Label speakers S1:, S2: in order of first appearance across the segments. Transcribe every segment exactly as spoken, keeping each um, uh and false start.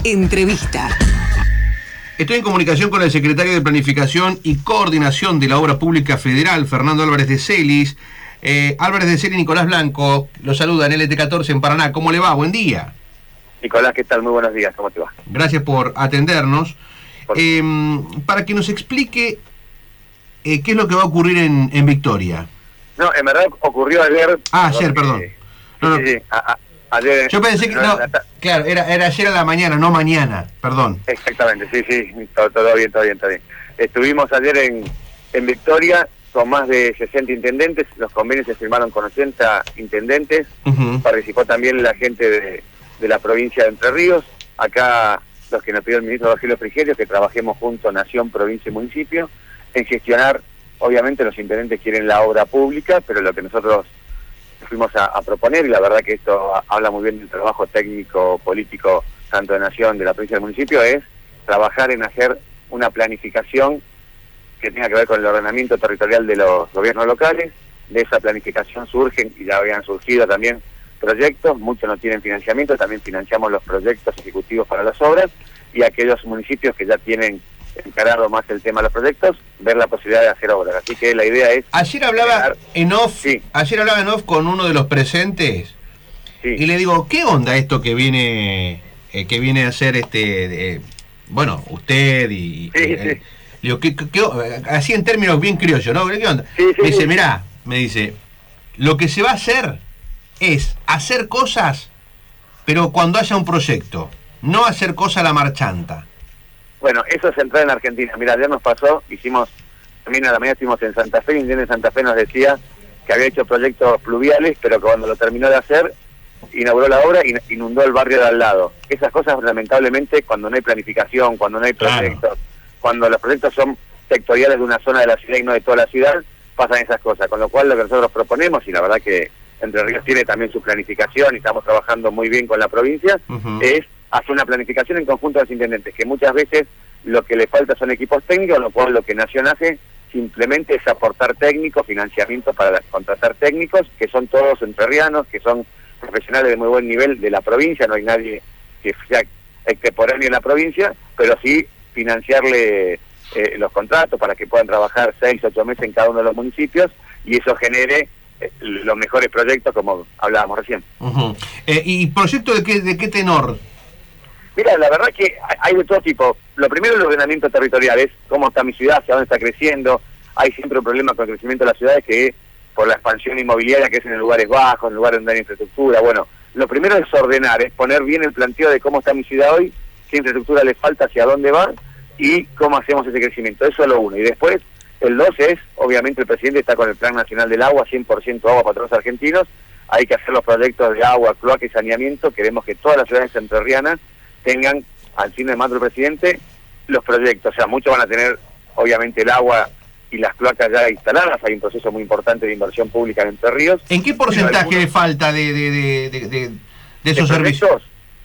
S1: Entrevista.
S2: Estoy en comunicación con el secretario de Planificación y Coordinación de la Obra Pública Federal, Fernando Álvarez de Celis. Eh, Álvarez de Celis, Nicolás Blanco, lo saluda en L T catorce en Paraná. ¿Cómo le va? Buen día.
S3: Nicolás, ¿qué tal? Muy buenos días, ¿cómo te va?
S2: Gracias por atendernos.
S3: Por...
S2: Eh, para que nos explique eh, qué es lo que va a ocurrir en, en Victoria.
S3: No, en verdad ocurrió ayer...
S2: Ah, ayer, perdón.
S3: Eh,
S2: no,
S3: sí,
S2: no.
S3: sí, sí. A, a, ayer...
S2: Yo pensé que...
S3: No,
S2: No,
S3: la,
S2: claro, era, era ayer a la mañana, no mañana, perdón.
S3: Exactamente, sí, sí, todo, todo bien, todo bien, todo bien. Estuvimos ayer en, en Victoria con más de sesenta intendentes, los convenios se firmaron con ochenta intendentes, uh-huh. Participó también la gente de, de la provincia de Entre Ríos, acá los que nos pidió el ministro Rogelio Frigerio, que trabajemos junto Nación, provincia y municipio, en gestionar, obviamente los intendentes quieren la obra pública, pero lo que nosotros fuimos a, a proponer, y la verdad que esto habla muy bien del trabajo técnico, político, tanto de Nación, de la provincia y del municipio, es trabajar en hacer una planificación que tenga que ver con el ordenamiento territorial de los gobiernos locales. De esa planificación surgen, y ya habían surgido también proyectos, muchos no tienen financiamiento, también financiamos los proyectos ejecutivos para las obras, y aquellos municipios que ya tienen encarado más el tema de los proyectos, ver la posibilidad de hacer obras. Así que la idea es...
S2: Ayer hablaba generar... en off,
S3: sí.
S2: ayer hablaba en off con uno de los presentes, sí. Y le digo, ¿qué onda esto que viene eh, que viene a hacer este, de, bueno, usted y...
S3: Sí,
S2: eh,
S3: sí.
S2: Digo, ¿qué, qué, qué, así en términos bien criollos, ¿no? ¿Qué onda?
S3: Sí, sí,
S2: me dice,
S3: sí.
S2: mirá, me dice, lo que se va a hacer es hacer cosas, pero cuando haya un proyecto, no hacer cosas a la marchanta.
S3: Bueno, eso es central en Argentina. Mira, ayer nos pasó, hicimos, también a la mañana estuvimos en Santa Fe, y el intendente de Santa Fe nos decía que había hecho proyectos pluviales, pero que cuando lo terminó de hacer, inauguró la obra y inundó el barrio de al lado. Esas cosas, lamentablemente, cuando no hay planificación, cuando no hay proyectos, claro. Cuando los proyectos son sectoriales de una zona de la ciudad y no de toda la ciudad, pasan esas cosas. Con lo cual, lo que nosotros proponemos, y la verdad que Entre Ríos tiene también su planificación y estamos trabajando muy bien con la provincia, uh-huh. es hacer una planificación en conjunto de los intendentes, que muchas veces lo que le falta son equipos técnicos, lo cual lo que Nación hace simplemente es aportar técnicos, financiamiento para contratar técnicos, que son todos entrerrianos, que son profesionales de muy buen nivel de la provincia, no hay nadie que sea extemporáneo en la provincia, pero sí financiarle eh, los contratos para que puedan trabajar seis, ocho meses en cada uno de los municipios, y eso genere eh, los mejores proyectos, como hablábamos recién.
S2: Uh-huh. eh, ¿Y proyectos de qué, de qué tenor?
S3: Mira, la verdad que hay de todo tipo. Lo primero es el ordenamiento territorial, es cómo está mi ciudad, hacia dónde está creciendo. Hay siempre un problema con el crecimiento de las ciudades, que por la expansión inmobiliaria, que es en lugares bajos, en lugares donde hay infraestructura. Bueno, lo primero es ordenar, es poner bien el planteo de cómo está mi ciudad hoy, qué infraestructura le falta, hacia dónde va, y cómo hacemos ese crecimiento. Eso es lo uno. Y después, el dos es, obviamente el presidente está con el Plan Nacional del Agua, cien por ciento agua para todos los argentinos. Hay que hacer los proyectos de agua, cloaca y saneamiento. Queremos que todas las ciudades entrerrianas tengan, al fin de mando del presidente, los proyectos. O sea, muchos van a tener, obviamente, el agua y las cloacas ya instaladas. Hay un proceso muy importante de inversión pública en Entre Ríos.
S2: ¿En qué porcentaje algunos... le falta de, de, de, de, de, de esos
S3: ¿De
S2: servicios?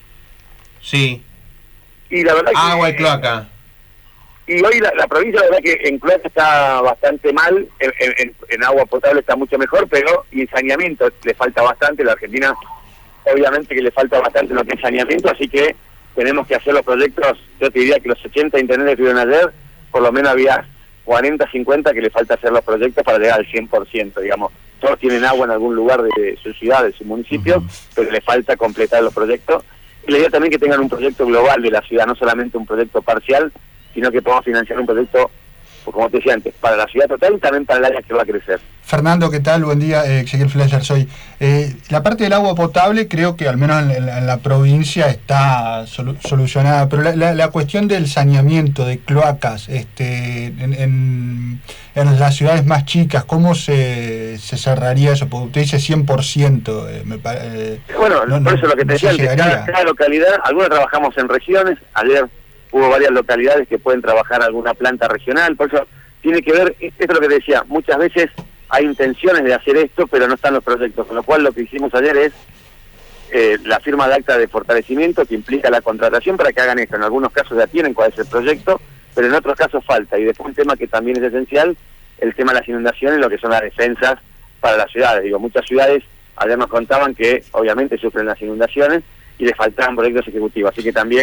S2: Sí.
S3: Y la verdad
S2: agua
S3: que,
S2: y cloaca.
S3: Y hoy la, la provincia, la verdad que en cloaca está bastante mal, en, en, en agua potable está mucho mejor, pero y en saneamiento le falta bastante. La Argentina, obviamente que le falta bastante lo que es saneamiento, así que tenemos que hacer los proyectos. Yo te diría que los ochenta intendentes que estuvieron ayer, por lo menos había cuarenta, cincuenta que le falta hacer los proyectos para llegar al cien por ciento, digamos. Todos tienen agua en algún lugar de su ciudad, de su municipio, uh-huh. pero le falta completar los proyectos. Y la idea también que tengan un proyecto global de la ciudad, no solamente un proyecto parcial, sino que podamos financiar un proyecto, como te decía antes, para la ciudad total y también para el área que va a crecer.
S4: Fernando, ¿qué tal? Buen día, eh, Ezequiel Fleischer soy. Eh, la parte del agua potable creo que al menos en, en, en la provincia está solu- solucionada, pero la, la, la cuestión del saneamiento de cloacas este, en, en, en las ciudades más chicas, ¿cómo se, se cerraría eso? Porque usted dice cien por ciento. Eh, me, eh,
S3: bueno,
S4: no,
S3: por eso lo que te decía antes, cada, cada localidad, algunos trabajamos en regiones, ayer hubo varias localidades que pueden trabajar alguna planta regional, por eso tiene que ver, esto es lo que te decía, muchas veces hay intenciones de hacer esto, pero no están los proyectos, con lo cual lo que hicimos ayer es eh, la firma de acta de fortalecimiento que implica la contratación para que hagan esto. En algunos casos ya tienen cuál es el proyecto, pero en otros casos falta. Y después un tema que también es esencial, el tema de las inundaciones, lo que son las defensas para las ciudades. Digo, muchas ciudades ayer nos contaban que obviamente sufren las inundaciones y les faltaban proyectos ejecutivos, así que también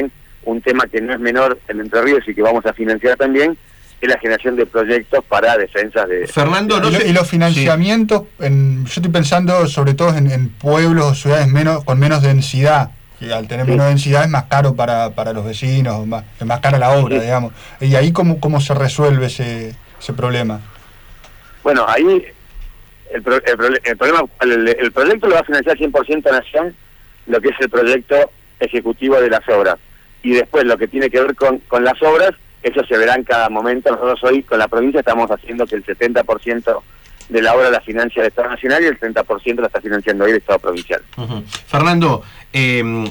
S3: un tema que no es menor en Entre Ríos y que vamos a financiar también, es la generación de proyectos para defensas de...
S2: Fernando, no
S4: y, lo,
S2: sé...
S4: y los financiamientos, sí. en, yo estoy pensando sobre todo en, en pueblos o ciudades menos con menos densidad, que al tener sí. menos densidad es más caro para, para los vecinos, más, es más cara la obra, sí. digamos. Y ahí, ¿cómo, cómo se resuelve ese, ese problema?
S3: Bueno, ahí el, pro, el, el problema, el, el proyecto lo va a financiar cien por ciento Nación, lo que es el proyecto ejecutivo de las obras. Y después lo que tiene que ver con, con las obras, eso se verá en cada momento. Nosotros hoy con la provincia estamos haciendo que el setenta por ciento de la obra la financia el Estado Nacional y el treinta por ciento la está financiando hoy el Estado Provincial.
S2: Uh-huh. Fernando, eh,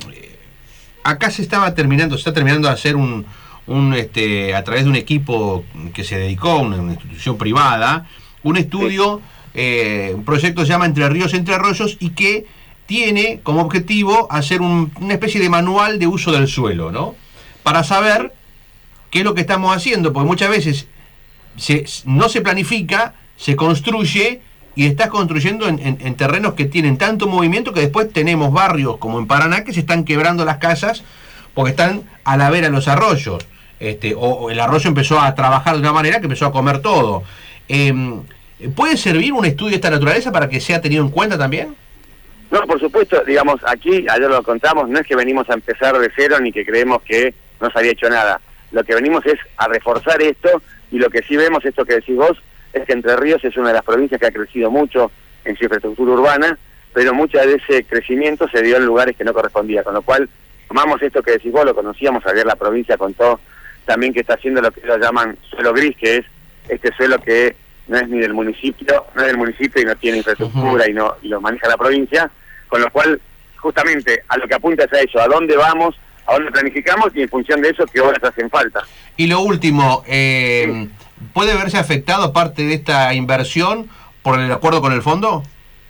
S2: acá se estaba terminando, se está terminando de hacer un, un este, a través de un equipo que se dedicó, una, una institución privada, un estudio, sí. eh, un proyecto se llama Entre Ríos, Entre Arroyos, y que tiene como objetivo hacer un, una especie de manual de uso del suelo, ¿no? Para saber qué es lo que estamos haciendo, porque muchas veces se, no se planifica, se construye y estás construyendo en, en, en terrenos que tienen tanto movimiento que después tenemos barrios como en Paraná que se están quebrando las casas porque están a la vera de los arroyos, este, o, o el arroyo empezó a trabajar de una manera que empezó a comer todo. Eh, ¿Puede servir un estudio de esta naturaleza para que sea tenido en cuenta también?
S3: No, por supuesto, digamos, aquí, ayer lo contamos, no es que venimos a empezar de cero ni que creemos que no se había hecho nada. Lo que venimos es a reforzar esto, y lo que sí vemos, esto que decís vos, es que Entre Ríos es una de las provincias que ha crecido mucho en su infraestructura urbana, pero mucha de ese crecimiento se dio en lugares que no correspondía, con lo cual tomamos esto que decís vos, lo conocíamos, ayer la provincia contó también que está haciendo lo que ellos llaman suelo gris, que es este suelo que no es ni del municipio, no es del municipio y no tiene infraestructura uh-huh. y no y lo maneja la provincia, con lo cual justamente a lo que apunta es a eso, a dónde vamos, a dónde planificamos y en función de eso qué obras hacen falta.
S2: Y lo último, eh, sí. ¿puede verse afectado parte de esta inversión por el acuerdo con el fondo?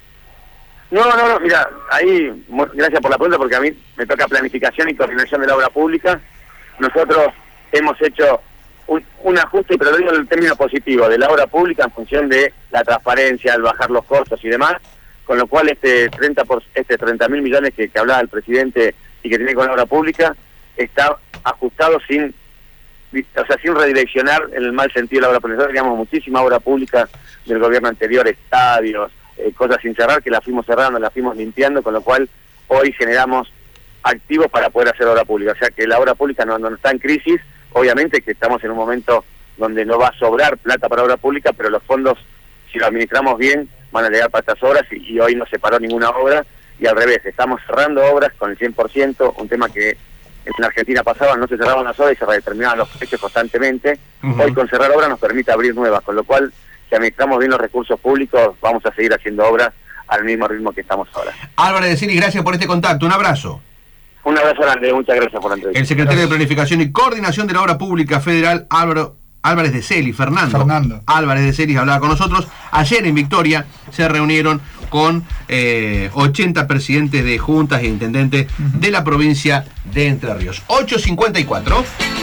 S3: No, no, no, mira, ahí, gracias por la pregunta, porque a mí me toca planificación y coordinación de la obra pública. Nosotros hemos hecho un, un ajuste, pero lo digo en el término positivo, de la obra pública en función de la transparencia, al bajar los costos y demás, con lo cual este treinta por, este treinta mil millones que, que hablaba el presidente y que tiene con la obra pública está ajustado sin, o sea, sin redireccionar en el mal sentido de la obra pública. Nosotros teníamos muchísima obra pública del gobierno anterior, estadios, eh, cosas sin cerrar, que la fuimos cerrando, la fuimos limpiando, con lo cual hoy generamos activos para poder hacer obra pública. O sea que la obra pública no, no está en crisis, obviamente que estamos en un momento donde no va a sobrar plata para obra pública, pero los fondos, si lo administramos bien, van a llegar para estas obras y, y hoy no se paró ninguna obra, y al revés, estamos cerrando obras con el cien por ciento, un tema que en la Argentina pasaba, no se cerraban las obras y se redeterminaban los precios constantemente. Uh-huh. Hoy con cerrar obras nos permite abrir nuevas, con lo cual, si administramos bien los recursos públicos, vamos a seguir haciendo obras al mismo ritmo que estamos ahora.
S2: Álvarez de Celis, gracias por este contacto, un abrazo.
S3: Un abrazo grande, muchas gracias por la entrevista.
S2: El secretario de Planificación y Coordinación de la Obra Pública Federal, Álvaro Álvarez de Celis, Fernando,
S4: Fernando
S2: Álvarez de Celis, hablaba con nosotros. Ayer en Victoria se reunieron con eh, ochenta presidentes de juntas e intendentes uh-huh. de la provincia de Entre Ríos. ocho cincuenta y cuatro